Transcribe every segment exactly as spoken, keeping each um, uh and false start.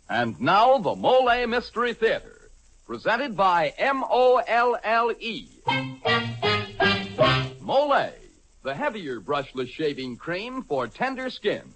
And now, the Mole Mystery Theater, presented by M O L L E. Mole, the heavier brushless shaving cream for tender skins.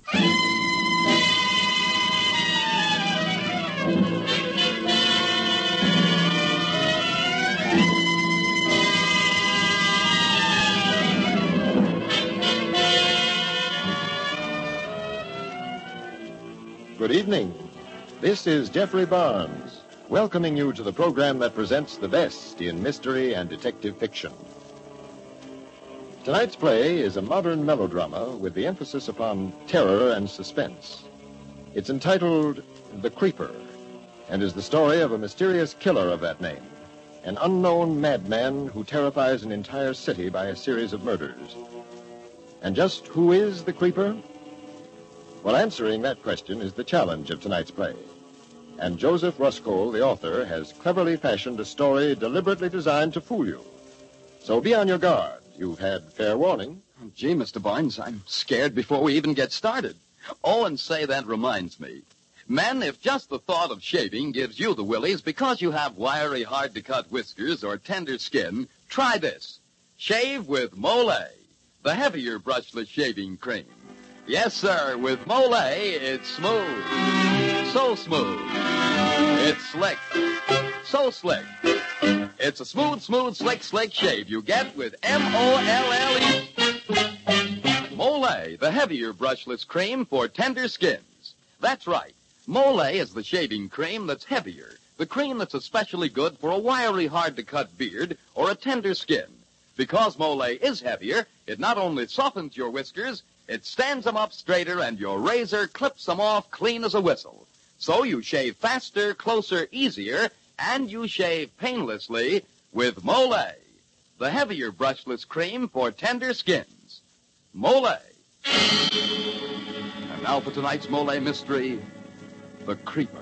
Good evening. This is Jeffrey Barnes, welcoming you to the program that presents the best in mystery and detective fiction. Tonight's play is a modern melodrama with the emphasis upon terror and suspense. It's entitled The Creeper, and is the story of a mysterious killer of that name, an unknown madman who terrifies an entire city by a series of murders. And just who is the Creeper? Well, answering that question is the challenge of tonight's play. And Joseph Ruskol, the author, has cleverly fashioned a story deliberately designed to fool you. So be on your guard. You've had fair warning. Oh, gee, Mister Barnes, I'm scared before we even get started. Oh, and say, that reminds me. Men, if just the thought of shaving gives you the willies because you have wiry, hard-to-cut whiskers or tender skin, try this. Shave with Mole, the heavier brushless shaving cream. Yes, sir, with Mole, it's smooth. So smooth. It's slick. So slick. It's a smooth, smooth, slick, slick shave you get with M O L L E. Mole, the heavier brushless cream for tender skins. That's right. Mole is the shaving cream that's heavier. The cream that's especially good for a wiry, hard-to-cut beard or a tender skin. Because Mole is heavier, it not only softens your whiskers, it stands them up straighter, and your razor clips them off clean as a whistle. So you shave faster, closer, easier, and you shave painlessly with Mole, the heavier brushless cream for tender skins. Mole. And now for tonight's Mole mystery, The Creeper.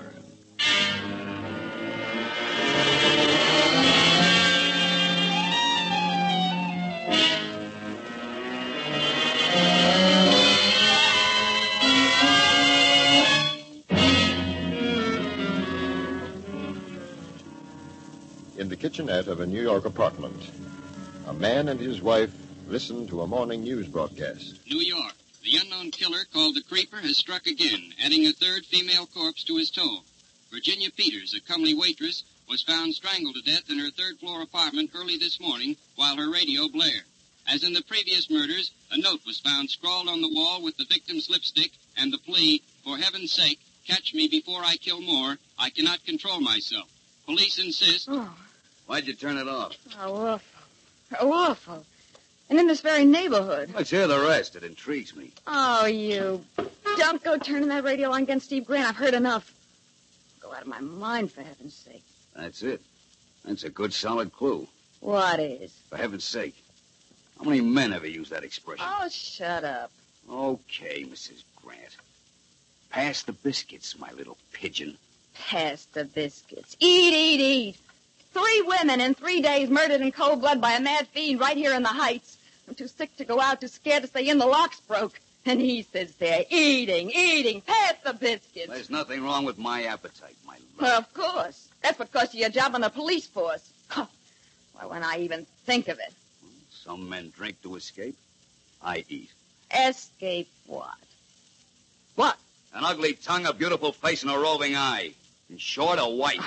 In the kitchenette of a New York apartment, a man and his wife listen to a morning news broadcast. New York. The unknown killer called the Creeper has struck again, adding a third female corpse to his toll. Virginia Peters, a comely waitress, was found strangled to death in her third-floor apartment early this morning while her radio blared. As in the previous murders, a note was found scrawled on the wall with the victim's lipstick and the plea, "For heaven's sake, catch me before I kill more. I cannot control myself." Police insist... Oh. Why'd you turn it off? Oh, awful. Oh, awful. And in this very neighborhood. Let's hear the rest. It intrigues me. Oh, you. Don't go turning that radio on against Steve Grant. I've heard enough. Go out of my mind, for heaven's sake. That's it. That's a good, solid clue. What is? For heaven's sake. How many men ever use that expression? Oh, shut up. Okay, Missus Grant. Pass the biscuits, my little pigeon. Pass the biscuits. Eat, eat, eat. Three women in three days murdered in cold blood by a mad fiend right here in the Heights. I'm too sick to go out, too scared to stay in. The lock's broke. And he sits there eating, eating. Pass the biscuits. There's nothing wrong with my appetite, my love. Well, of course. That's because of your job on the police force. Why, when I even think of it. Some men drink to escape. I eat. Escape what? What? An ugly tongue, a beautiful face, and a roving eye. In short, a wife.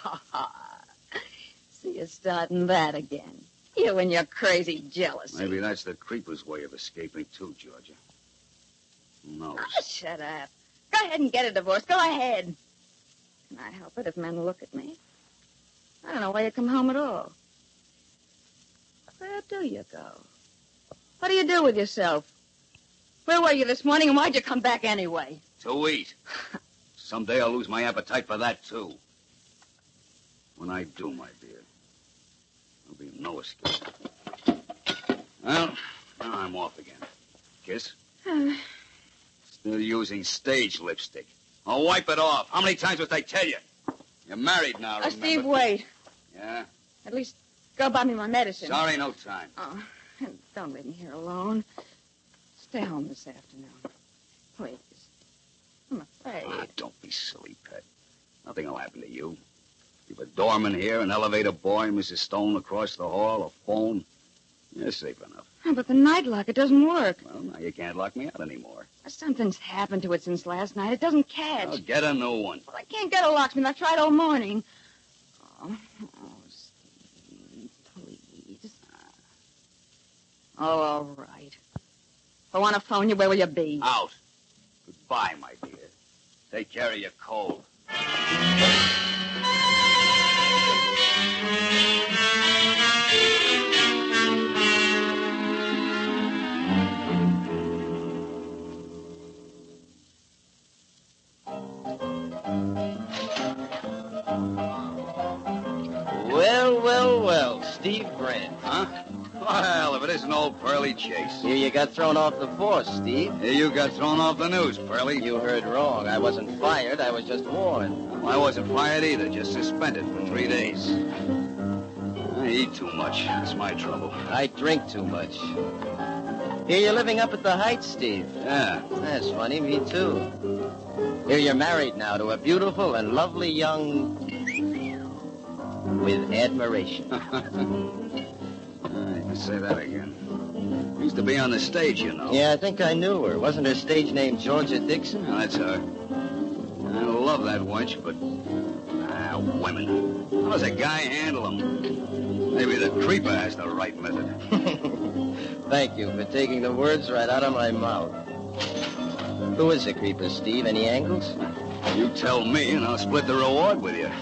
So you're starting that again. You and your crazy jealousy. Maybe that's the Creeper's way of escaping, too, Georgia. Who knows? Oh, shut up. Go ahead and get a divorce. Go ahead. Can I help it if men look at me? I don't know why you come home at all. Where do you go? What do you do with yourself? Where were you this morning, and why'd you come back anyway? To eat. Someday I'll lose my appetite for that, too. When I do, my dear, there'll be no escape. Well, now I'm off again. Kiss? Still using stage lipstick. I'll wipe it off. How many times must I tell you? You're married now, remember? Uh, Steve, wait. Yeah? At least go buy me my medicine. Sorry, no time. Oh, and don't leave me here alone. Stay home this afternoon. Please. I'm afraid. Ah, don't be silly, Pet. Nothing will happen to you. You've a doorman here, an elevator boy, Missus Stone across the hall, a phone. You're safe enough. Oh, but the night lock, it doesn't work. Well, now you can't lock me out anymore. Something's happened to it since last night. It doesn't catch. Well, get a new one. Well, I can't get a locksmith. I've tried all morning. Oh, oh, Steve, please. Oh, all right. If I want to phone you, where will you be? Out. Goodbye, my dear. Take care of your cold. Well, well, well, Steve Grant. Huh? Well, if it isn't old Pearly Chase. Here you got thrown off the force, Steve. Here you got thrown off the news, Pearly. You heard wrong. I wasn't fired. I was just warned. Well, I wasn't fired either, just suspended for three days. I eat too much. That's my trouble. I drink too much. Here you're living up at the Heights, Steve. Yeah. That's funny. Me too. Here you're married now to a beautiful and lovely young... with admiration. I can say that again. Used to be on the stage, you know. Yeah, I think I knew her. Wasn't her stage name Georgia Dixon? Yeah, that's her. I love that wench, but... Ah, women. How does a guy handle them? Maybe the creeper has the right method. Thank you for taking the words right out of my mouth. Who is the creeper, Steve? Any angles? You tell me, and I'll split the reward with you.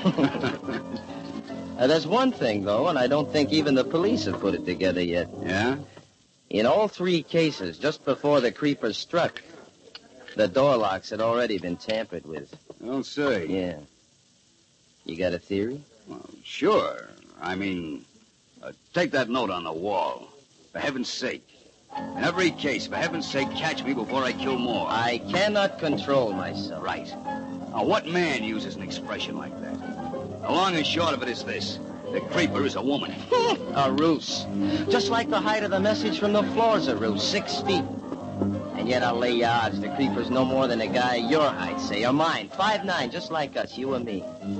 Uh, there's one thing, though, and I don't think even the police have put it together yet. Yeah? In all three cases, just before the creeper struck, the door locks had already been tampered with. I don't say. Yeah. You got a theory? Well, sure. I mean, uh, take that note on the wall. For heaven's sake. In every case, for heaven's sake, catch me before I kill more. I cannot control myself. Right. Now, what man uses an expression like that? The long and short of it is this. The creeper is a woman. A ruse. Just like the height of the message from the floor's a ruse, six feet. And yet I'll lay you odds the creeper's no more than a guy your height, say, or mine, five nine, just like us, you and me.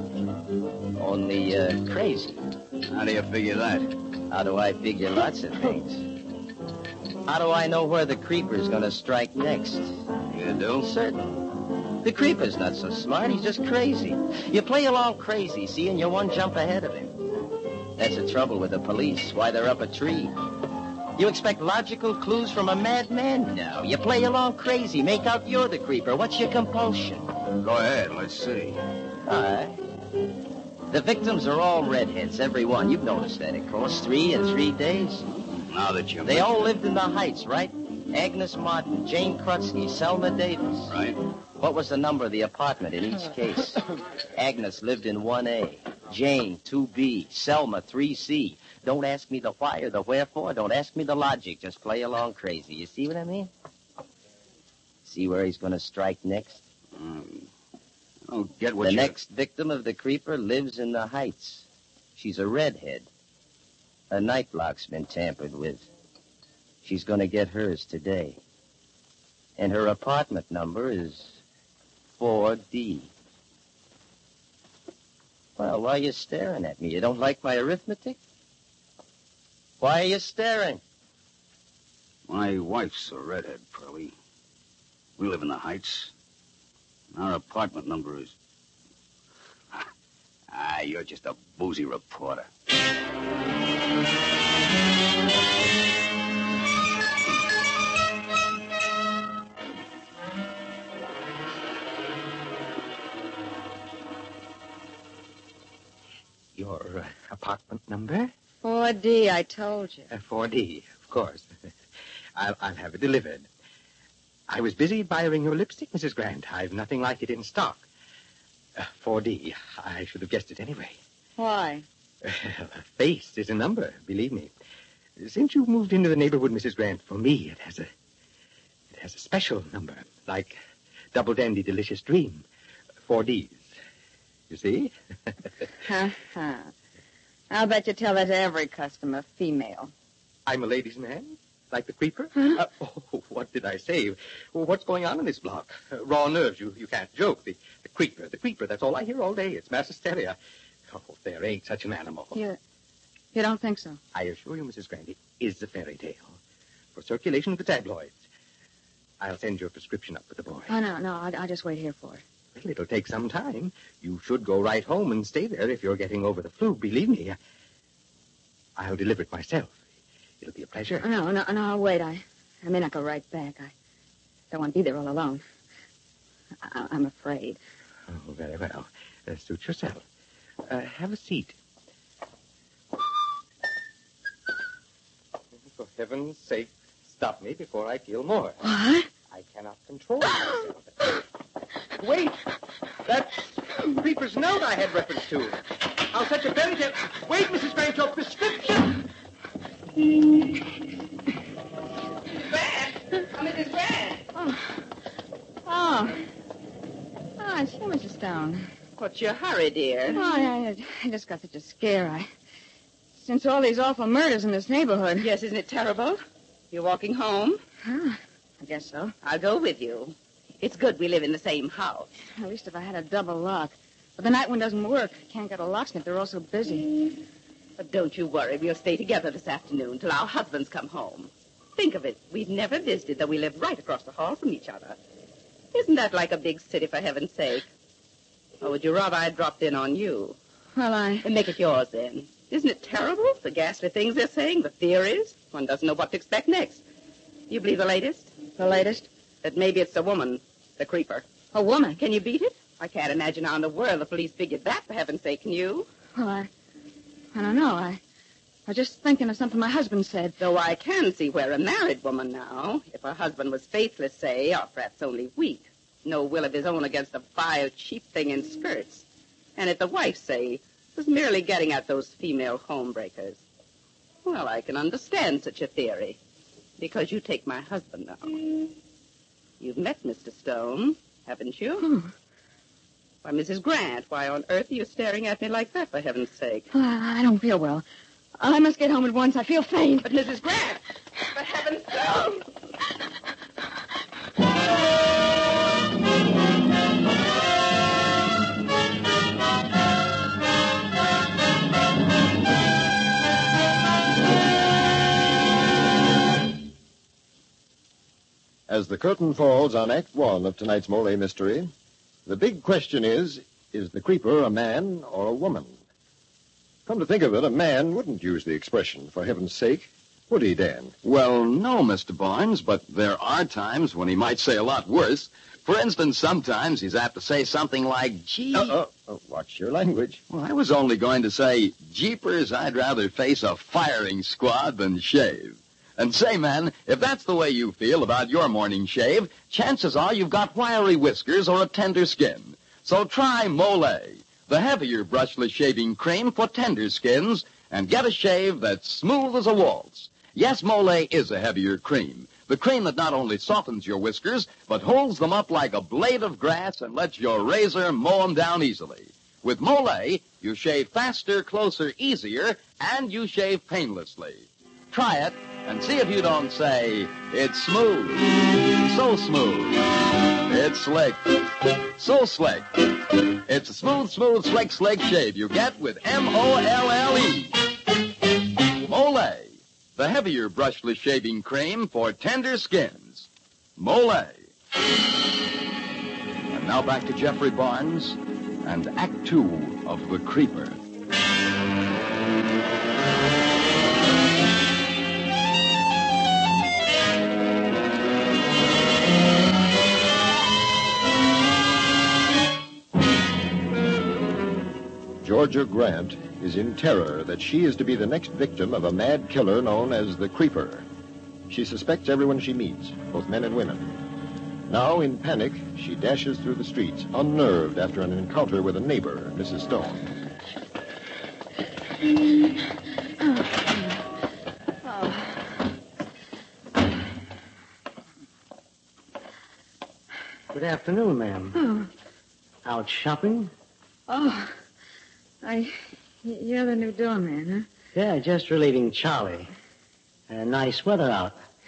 Only, uh, crazy. How do you figure that? How do I figure lots of things? How do I know where the creeper's gonna strike next? You do? Certain. The creeper's not so smart. He's just crazy. You play along crazy, see, and you're one jump ahead of him. That's the trouble with the police, why they're up a tree. You expect logical clues from a madman? No. You play along crazy, make out you're the creeper. What's your compulsion? Go ahead, let's see. All right. The victims are all redheads, every one. You've noticed that, of course. Three in three days. Now that you They all lived in the Heights, right? Agnes Martin, Jane Krutsky, Selma Davis. Right. What was the number of the apartment in each case? Agnes lived in one A, Jane two B, Selma three C. Don't ask me the why or the wherefore. Don't ask me the logic. Just play along crazy. You see what I mean? See where he's going to strike next? Um, I don't get what The you... next victim of the creeper lives in the Heights. She's a redhead. Her night lock's been tampered with. She's going to get hers today. And her apartment number is four D. Well, why are you staring at me? You don't like my arithmetic? Why are you staring? My wife's a redhead, Pearlie. We live in the Heights. Our apartment number is... Ah, you're just a boozy reporter. Your uh, apartment number? four D, I told you. Uh, four D, of course. I'll, I'll have it delivered. I was busy buying your lipstick, Missus Grant. I've nothing like it in stock. Uh, four D. I should have guessed it anyway. Why? Well, a face is a number, believe me. Since you moved into the neighborhood, Missus Grant, for me it has a it has a special number, like Double Dandy Delicious Dream. Four Ds. You see? Ha-ha. I'll bet you tell that to every customer, female. I'm a ladies' man. Like the creeper? Huh? Uh, oh, what did I say? Well, what's going on in this block? Uh, raw nerves, you, you can't joke. The, the creeper, the creeper, that's all I hear all day. It's mass hysteria. Oh, there ain't such an animal. You, you don't think so? I assure you, Missus Grant, it is a fairy tale. For circulation of the tabloids. I'll send your prescription up for the boy. Oh, no, no, I'll, I'll just wait here for it. Well, it'll take some time. You should go right home and stay there if you're getting over the flu. Believe me, I'll deliver it myself. It'll be a pleasure. No, no, no, I'll wait. I, I may not go right back. I don't want to be there all alone. I, I'm afraid. Oh, very well. Uh, suit yourself. Uh, have a seat. For heaven's sake, stop me before I feel more. What? I cannot control myself. Wait! That's Creeper's note I had reference to. I'll set a fairy tale. Wait, Missus Grant, your prescription! Grant! Oh, Missus Grant! Oh. Oh. Oh, it's you, Missus Stone. What's your hurry, dear? Oh, I, I just got such a scare. I, since all these awful murders in this neighborhood. Yes, isn't it terrible? You're walking home? Huh, I guess so. I'll go with you. It's good we live in the same house. At least if I had a double lock. But the night one doesn't work. Can't get a locksmith. They're all so busy. But don't you worry. We'll stay together this afternoon till our husbands come home. Think of it. We've never visited, though we live right across the hall from each other. Isn't that like a big city, for heaven's sake? Or would you rather I dropped in on you? Well, I... And make it yours, then. Isn't it terrible? The ghastly things they're saying, the theories. One doesn't know what to expect next. You believe the latest? The latest? That maybe it's the woman, the creeper. A woman? Can you beat it? I can't imagine how in the world the police figured that, for heaven's sake, can you? Well, I... I don't know. I... I was just thinking of something my husband said. Though I can see where a married woman now, if her husband was faithless, say, or perhaps only weak, no will of his own against a vile, cheap thing in skirts, and if the wife, say, was merely getting at those female homebreakers. Well, I can understand such a theory, because you take my husband now. You've met Mister Stone, haven't you? Hmm. Why, Missus Grant, why on earth are you staring at me like that, for heaven's sake? Well, I don't feel well. I must get home at once. I feel faint. But, Missus Grant, for heaven's sake! As the curtain falls on Act One of tonight's Mole Mystery, the big question is, is the creeper a man or a woman? Come to think of it, a man wouldn't use the expression, for heaven's sake, would he, Dan? Well, no, Mister Barnes, but there are times when he might say a lot worse. For instance, sometimes he's apt to say something like, gee... Uh-oh. Oh, watch your language. Well, I was only going to say, jeepers, I'd rather face a firing squad than shave. And say, man, if that's the way you feel about your morning shave, chances are you've got wiry whiskers or a tender skin. So try Mole, the heavier brushless shaving cream for tender skins, and get a shave that's smooth as a waltz. Yes, Mole is a heavier cream. The cream that not only softens your whiskers, but holds them up like a blade of grass and lets your razor mow them down easily. With Mole, you shave faster, closer, easier, and you shave painlessly. Try it and see if you don't say, it's smooth, so smooth, it's slick, so slick. It's a smooth, smooth, slick, slick shave you get with M O L L E. Mole, the heavier brushless shaving cream for tender skins. Mole. And now back to Jeffrey Barnes and Act Two of The Creeper. Georgia Grant is in terror that she is to be the next victim of a mad killer known as the Creeper. She suspects everyone she meets, both men and women. Now, in panic, she dashes through the streets, unnerved after an encounter with a neighbor, Missus Stone. Good afternoon, ma'am. Oh. Out shopping? Oh. I... You're the new doorman, huh? Yeah, just relieving Charlie. Uh, nice weather out.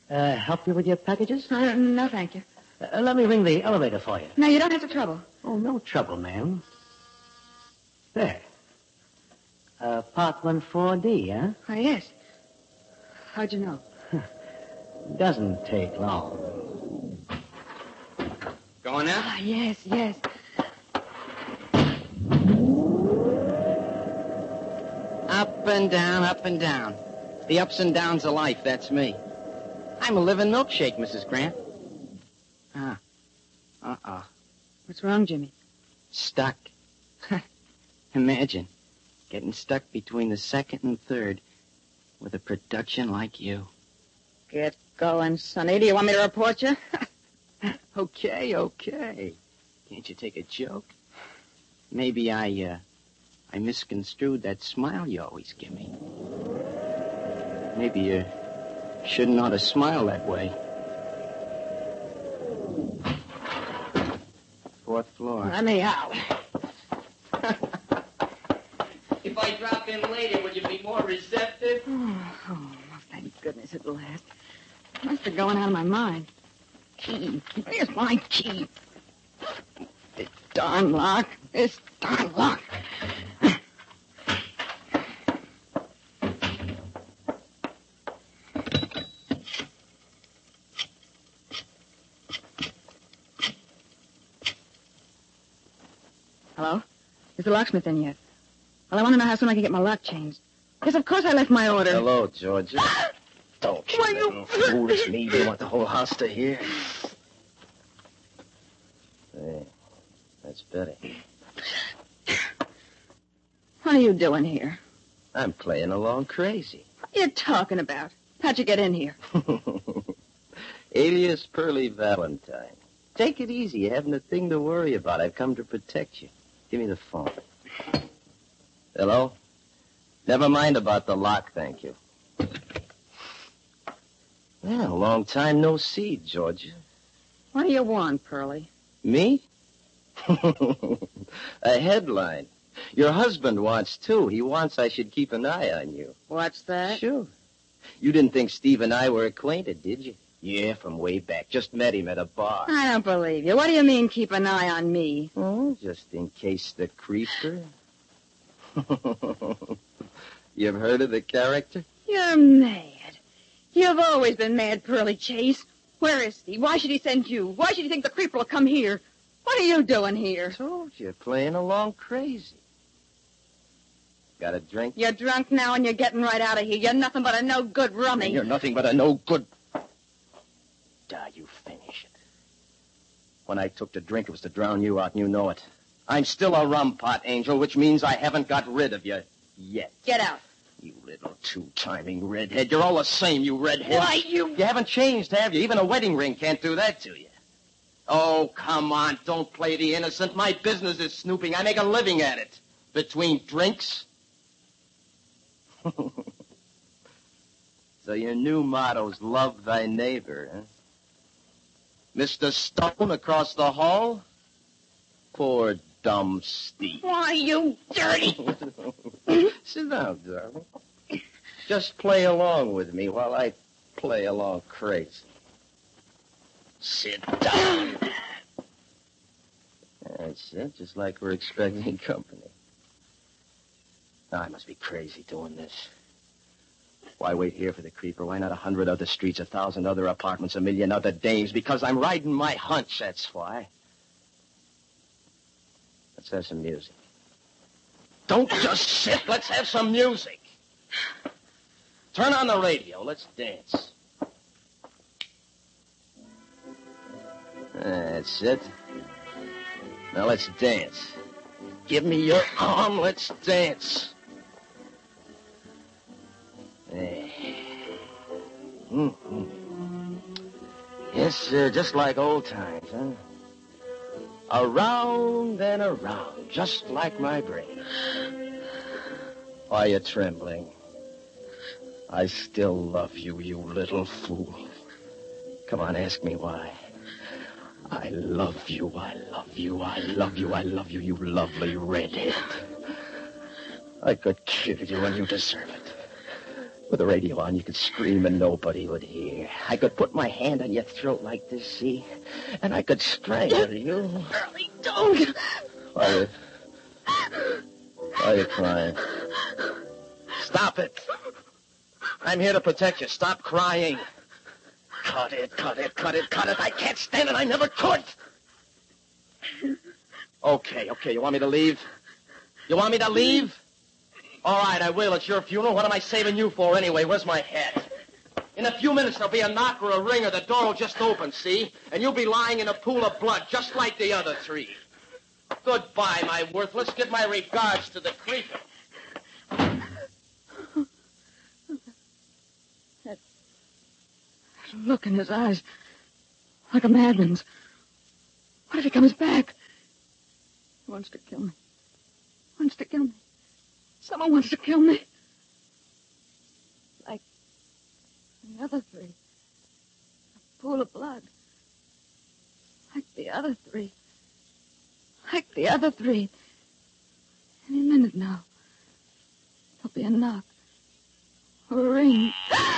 Uh, help you with your packages? Uh, no, thank you. Uh, let me ring the elevator for you. No, you don't have to trouble. Oh, no trouble, ma'am. There. Uh, apartment four D, huh? Oh, yes. How'd you know? Doesn't take long. Going out? Ah, yes, yes. Up and down, up and down. The ups and downs of life, that's me. I'm a living milkshake, Missus Grant. Ah. Uh-uh. What's wrong, Jimmy? Stuck. Imagine getting stuck between the second and third with a production like you. Get going, Sonny. Do you want me to report you? Okay, okay. Can't you take a joke? Maybe I, uh, I misconstrued that smile you always give me. Maybe you shouldn't ought to smile that way. Fourth floor. Let me out. If I drop in later, would you be more receptive? Oh, oh, thank goodness at last. Must have gone out of my mind. Key. Where's my key? This darn lock. This darn lock. Hello? Is the locksmith in yet? Well, I want to know how soon I can get my lock changed. Yes, of course I left my order. Hello, Georgia. Don't you Why, you- little foolish me. You want the whole house to hear? Hey, that's better. What are you doing here? I'm playing along crazy. What are you talking about? How'd you get in here? Alias Pearly Valentine. Take it easy. You haven't a thing to worry about. I've come to protect you. Give me the phone. Hello? Never mind about the lock, thank you. Well, long time no see, Georgia. What do you want, Pearlie? Me? A headline. Your husband wants, too. He wants I should keep an eye on you. What's that? Sure. You didn't think Steve and I were acquainted, did you? Yeah, from way back. Just met him at a bar. I don't believe you. What do you mean, keep an eye on me? Oh, just in case the creeper. You've heard of the character? You're mad. You've always been mad, Pearlie Chase. Where is he? Why should he send you? Why should he think the creeper will come here? What are you doing here? Told you, playing along crazy. Got a drink? You're drunk now and you're getting right out of here. You're nothing but a no-good rummy. And you're nothing but a no-good... Ah, you finish it. When I took the drink, it was to drown you out, and you know it. I'm still a rum pot, Angel, which means I haven't got rid of you yet. Get out. You little two-timing redhead. You're all the same, you redhead. Why, you... You haven't changed, have you? Even a wedding ring can't do that to you. Oh, come on. Don't play the innocent. My business is snooping. I make a living at it. Between drinks. So your new motto's love thy neighbor, huh? Mister Stone across the hall? Poor dumb Steve. Why, you dirty... Sit down, darling. Just play along with me while I play along crazy. Sit down. That's it, just like we're expecting company. Now, I must be crazy doing this. Why wait here for the creeper? Why not a hundred other streets, a thousand other apartments, a million other dames? Because I'm riding my hunch, that's why. Let's have some music. Don't just sit. Let's have some music. Turn on the radio. Let's dance. That's it. Now let's dance. Give me your arm. Let's dance. There. Mm-hmm. Yes, uh, just like old times, huh? Around and around, just like my brain. Why are you trembling? I still love you, you little fool. Come on, ask me why. I love you, I love you, I love you, I love you, you lovely redhead. I could kill you and you deserve it. With the radio on, you could scream and nobody would hear. I could put my hand on your throat like this, see? And I could strangle you. Early, don't. Why are you... Why are you crying? Stop it. I'm here to protect you. Stop crying. Cut it, cut it, cut it, cut it. I can't stand it. I never could. Okay, okay. You want me to leave? You want me to leave? All right, I will. It's your funeral. What am I saving you for anyway? Where's my hat? In a few minutes, there'll be a knock or a ring, or the door will just open, see? And you'll be lying in a pool of blood, just like the other three. Goodbye, my worthless. Give my regards to the creeper. That look in his eyes, like a madman's. What if he comes back? He wants to kill me. Wants to kill me. Someone wants to kill me. Like the other three. A pool of blood. Like the other three. Like the other three. Any minute now. There'll be a knock. Or a ring.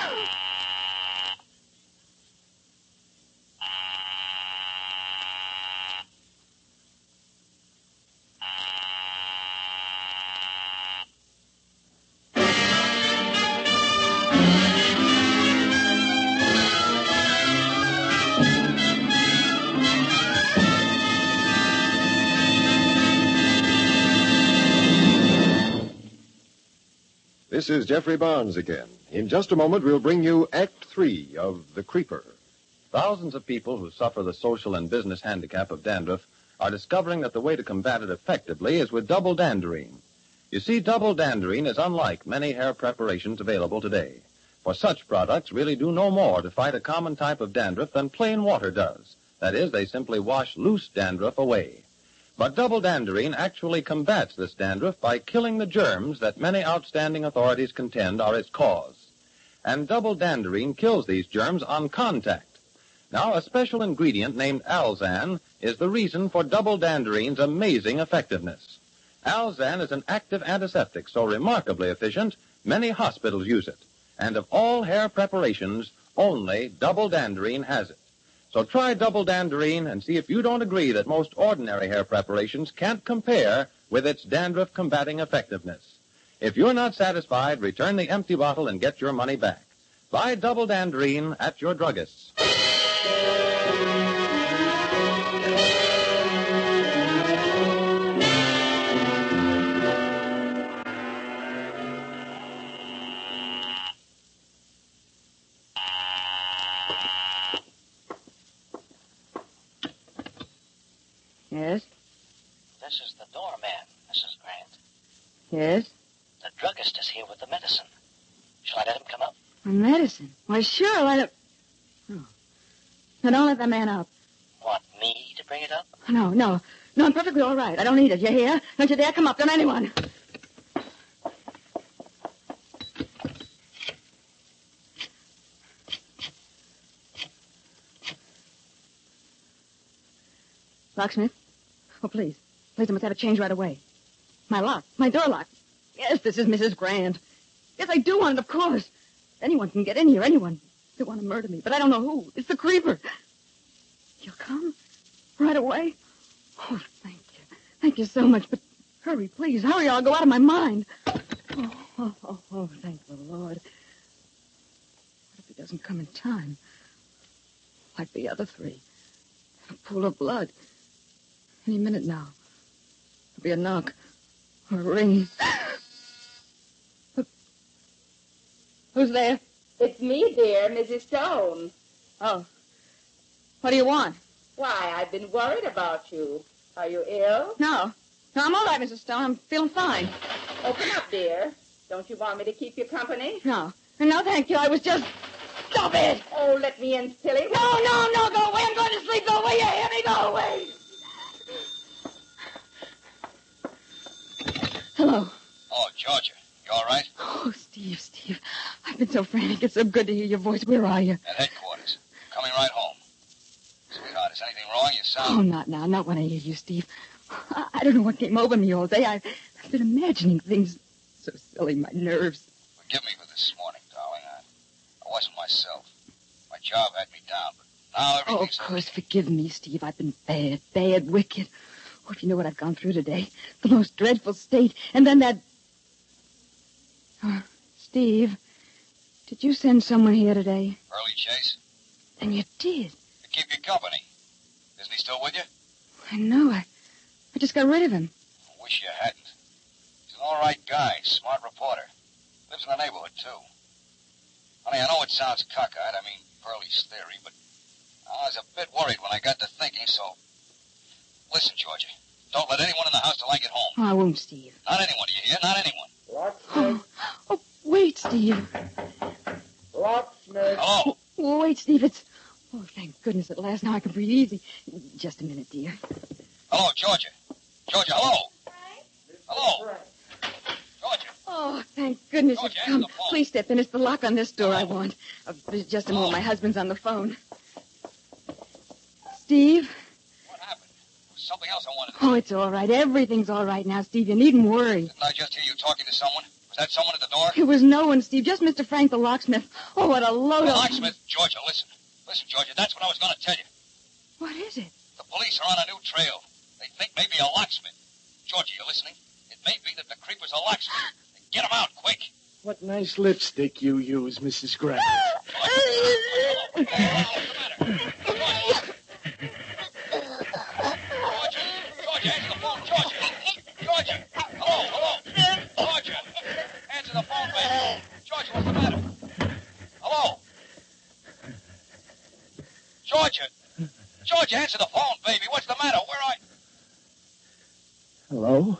This is Jeffrey Barnes again. In just a moment, we'll bring you Act Three of The Creeper. Thousands of people who suffer the social and business handicap of dandruff are discovering that the way to combat it effectively is with double danderine. You see, double danderine is unlike many hair preparations available today. For such products really do no more to fight a common type of dandruff than plain water does. That is, they simply wash loose dandruff away. But double danderine actually combats this dandruff by killing the germs that many outstanding authorities contend are its cause. And double danderine kills these germs on contact. Now, a special ingredient named Alzan is the reason for double danderine's amazing effectiveness. Alzan is an active antiseptic so remarkably efficient, many hospitals use it. And of all hair preparations, only double danderine has it. So try double danderine and see if you don't agree that most ordinary hair preparations can't compare with its dandruff-combating effectiveness. If you're not satisfied, return the empty bottle and get your money back. Buy double danderine at your druggist's. Yes? This is the doorman, Missus Grant. Yes? The druggist is here with the medicine. Shall I let him come up? My medicine? Why, sure, let it... Oh. Now, don't let that man up. Want me to bring it up? No, no. No, I'm perfectly all right. I don't need it. You hear? Don't you dare come up. Don't anyone. Locksmith? Oh, please. Please, I must have a change right away. My lock. My door lock. Yes, this is Missus Grant. Yes, I do want it, of course. Anyone can get in here, anyone. They want to murder me, but I don't know who. It's the creeper. You'll come? Right away? Oh, thank you. Thank you so much, but hurry, please. Hurry, or I'll go out of my mind. Oh, oh, oh, oh, thank the Lord. What if he doesn't come in time? Like the other three. A pool of blood. Any minute now. There'll be a knock. Or a ring. Who's there? It's me, dear, Missus Stone. Oh. What do you want? Why, I've been worried about you. Are you ill? No. No, I'm all right, Missus Stone. I'm feeling fine. Open up, dear. Don't you want me to keep you company? No. No, thank you. I was just... Stop it! Oh, let me in, silly. No, no, no, go away. I'm going to sleep. Go away. You hear me? Go away. Hello. Oh, Georgia. You all right? Oh, Steve, Steve. I've been so frantic. It's so good to hear your voice. Where are you? At headquarters. Coming right home. Sweetheart, is anything wrong? You sound... Oh, not now. Not when I hear you, Steve. I, I don't know what came over me all day. I, I've been imagining things so silly, my nerves. Forgive me for this morning, darling. myself. My job had me down, but now Oh, of everything's... course, forgive me, Steve. I've been bad, bad, wicked. Oh, if you know what I've gone through today. The most dreadful state. And then that... Oh, Steve, did you send someone here today? Early Chase? And you did. To keep you company. Isn't he still with you? I know. I, I just got rid of him. I wish you hadn't. He's an all right guy, smart reporter. Lives in the neighborhood, too. Honey, I know it sounds cockeyed, I mean Pearlie's theory, but I was a bit worried when I got to thinking, so... Listen, Georgia, don't let anyone in the house till I get home. Oh, I won't, Steve. Not anyone, do you hear? Not anyone. Oh, oh, wait, Steve. Locksmith. Hello? Oh, wait, Steve, it's... Oh, thank goodness at last. Now I can breathe easy. Just a minute, dear. Hello, Georgia. Georgia, hello. Hello. Georgia. Oh, thank goodness Georgia, you've come. answer the phone. Please step in. It's the lock on this door I want. Uh, just a moment. My husband's on the phone. Steve? What happened? There was something else I wanted to Oh, it's all right. Everything's all right now, Steve. You needn't worry. Didn't I just hear you talking to someone? Was that someone at the door? It was no one, Steve. Just Mister Frank the locksmith. Oh, what a load The of... locksmith. Georgia, listen. Listen, Georgia, that's what I was going to tell you. What is it? The police are on a new trail. They think maybe a locksmith. Georgia, you listening? It may be that the creeper's a locksmith. Get him out, quick. What nice lipstick you use, Missus Grant. What's the matter? Georgia, Georgia, answer the phone, Georgia. Georgia, hello, hello. Georgia, answer the phone, baby. Georgia, what's the matter? Hello? Georgia, Georgia, answer the phone, baby. What's the matter? Where are you? Hello?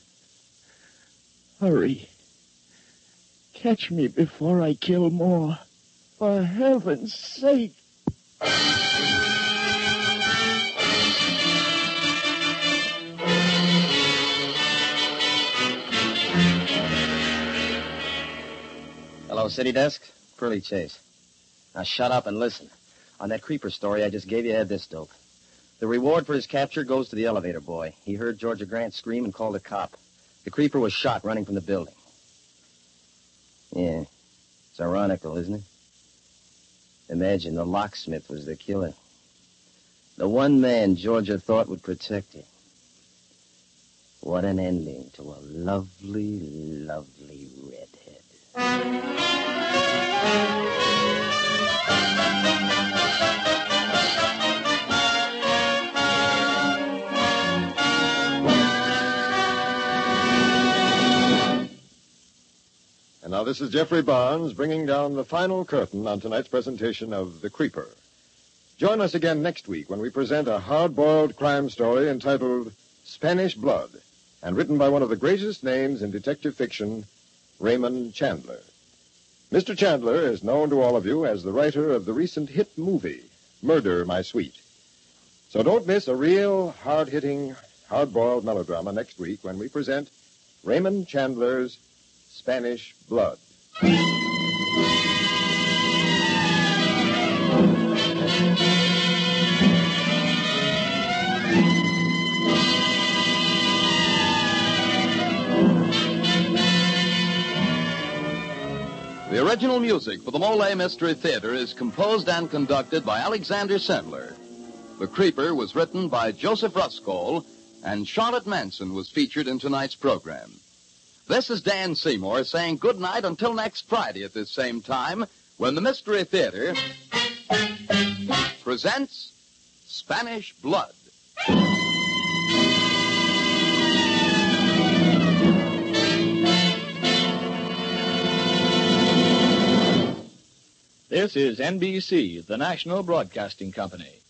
Hurry. Catch me before I kill more. For heaven's sake. Hello, City Desk? Pearlie Chase. Now shut up and listen. On that creeper story I just gave you, I had this dope. The reward for his capture goes to the elevator boy. He heard Georgia Grant scream and called a cop. The creeper was shot running from the building. Yeah. It's ironical, isn't it? Imagine the locksmith was the killer. The one man Georgia thought would protect her. What an ending to a lovely, lovely redhead. And now this is Jeffrey Barnes bringing down the final curtain on tonight's presentation of The Creeper. Join us again next week when we present a hard-boiled crime story entitled Spanish Blood, and written by one of the greatest names in detective fiction, Raymond Chandler. Mister Chandler is known to all of you as the writer of the recent hit movie, Murder, My Sweet. So don't miss a real hard-hitting, hard-boiled melodrama next week when we present Raymond Chandler's Spanish Blood. The original music for the Mole Mystery Theater is composed and conducted by Alexander Sandler. The Creeper was written by Joseph Ruskol, and Charlotte Manson was featured in tonight's program. This is Dan Seymour saying good night until next Friday at this same time, when the Mystery Theater presents Spanish Blood. This is N B C, the national broadcasting company.